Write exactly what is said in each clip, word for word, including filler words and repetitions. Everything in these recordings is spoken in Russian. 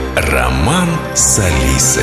Роман с Алисой.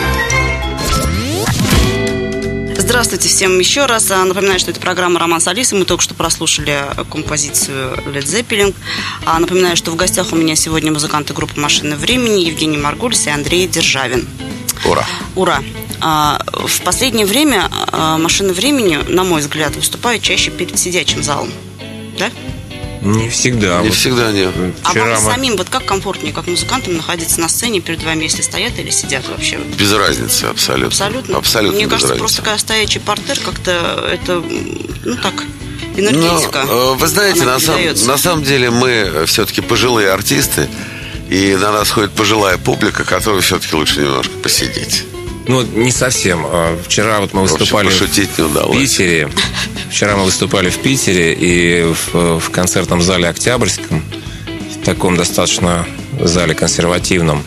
Здравствуйте всем еще раз. Напоминаю, что это программа «Роман с Алисой». Мы только что прослушали композицию Led Zeppelin. Напоминаю, что в гостях у меня сегодня музыканты группы «Машина времени» Евгений Маргулис и Андрей Державин. Ура! Ура! В последнее время «Машина времени», на мой взгляд, выступает чаще перед сидячим залом. Да? Не всегда. Не всегда, нет. А Вчера вам мы... самим вот как комфортнее, как музыкантам, находиться на сцене перед вами, если стоят или сидят вообще? Без разницы, абсолютно. Абсолютно? Абсолютно Мне без кажется, разницы. просто когда стоячий партер, как-то это, ну так, энергетика. Но, вы знаете, на, сам, передается. на самом деле мы все-таки пожилые артисты, и на нас ходит пожилая публика, которой все-таки лучше немножко посидеть. Ну, не совсем. Вчера вот мы выступали в, общем, пошутить не удалось. в Питере. Вчера мы выступали в Питере, и в, в концертном зале Октябрьском, в таком достаточно зале консервативном,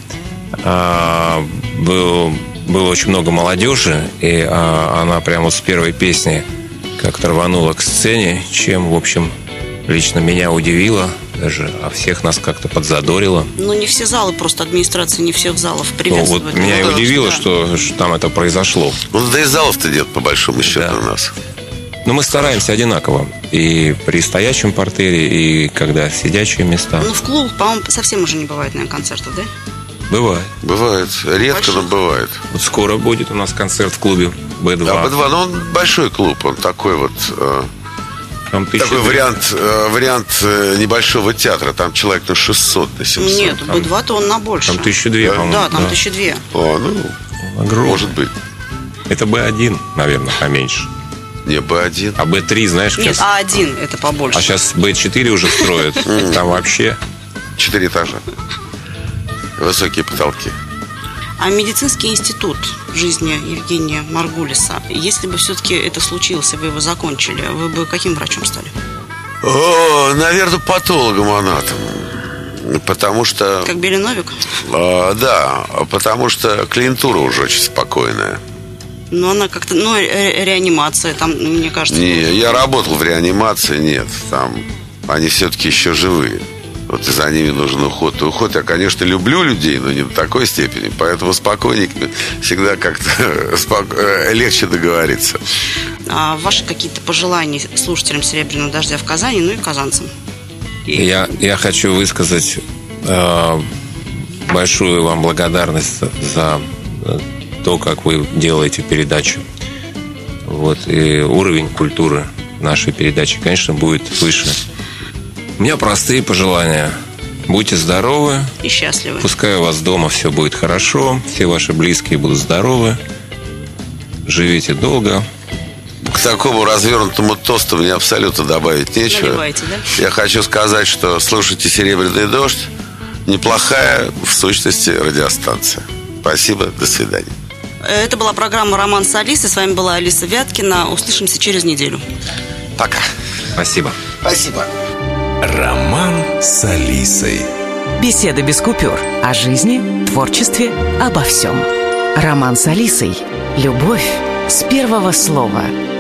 а, был, было очень много молодежи, и а, она прямо вот с первой песни как-то рванула к сцене, чем, в общем, лично меня удивило даже, а всех нас как-то подзадорило. Ну, не все залы, просто администрация не всех залов приветствует. Ну, вот меня ну, и удивило, да. что, что там это произошло. Ну, да и залов-то нет, по большому счету, Да. у нас. Но мы стараемся одинаково. И при стоячем портере, и когда сидячие места. Ну, в клубах, по-моему, совсем уже не бывает, наверное, концертов, да? Бывает. Бывает. Редко, Больших? но бывает. Вот скоро будет у нас концерт в клубе бэ два. А бэ два, ну, он большой клуб, он такой вот... э, Там Такой тысяча- вариант, э, вариант э, небольшого театра. Там человек на шестьсот, на семьсот. Нет, бэ два-то он на больше. Там тысяча две, Да? по-моему. Да, там тысяча две. О, ну, Огромный. может быть. Это бэ один, наверное, поменьше. Не, бэ один. А бэ три, знаешь, Нет, сейчас... а один это побольше. А сейчас бэ четыре уже строят. Там вообще... Четыре этажа. Высокие потолки. А медицинский институт жизни Евгения Маргулиса, если бы все-таки это случилось, и вы его закончили, вы бы каким врачом стали? О, наверное, патологом-анатомом. Потому что... Как Беленовик? э, да, потому что клиентура уже очень спокойная. Ну, она как-то, ну, ре- реанимация, там, мне кажется... Не, я работал в реанимации, нет. Там они все-таки еще живые. Вот и за ними нужен уход. И уход я, конечно, люблю людей, но не до такой степени. Поэтому спокойненько всегда как-то споко- легче договориться. А ваши какие-то пожелания слушателям «Серебряного дождя» в Казани, ну и казанцам? И- Я, я хочу высказать э, большую вам благодарность за то, как вы делаете передачу. Вот, и уровень культуры нашей передачи, конечно, будет выше. У меня простые пожелания. Будьте здоровы. И счастливы. Пускай у вас дома все будет хорошо. Все ваши близкие будут здоровы. Живите долго. К такому развернутому тосту мне абсолютно добавить нечего. Наливайте, да? Я хочу сказать, что слушайте «Серебряный дождь». Неплохая, в сущности, радиостанция. Спасибо, до свидания. Это была программа «Роман с Алисой». С вами была Алиса Вяткина. Услышимся через неделю. Пока. Спасибо. Спасибо. Роман с Алисой. Беседы без купюр. О жизни, творчестве, обо всем. Роман с Алисой. Любовь с первого слова.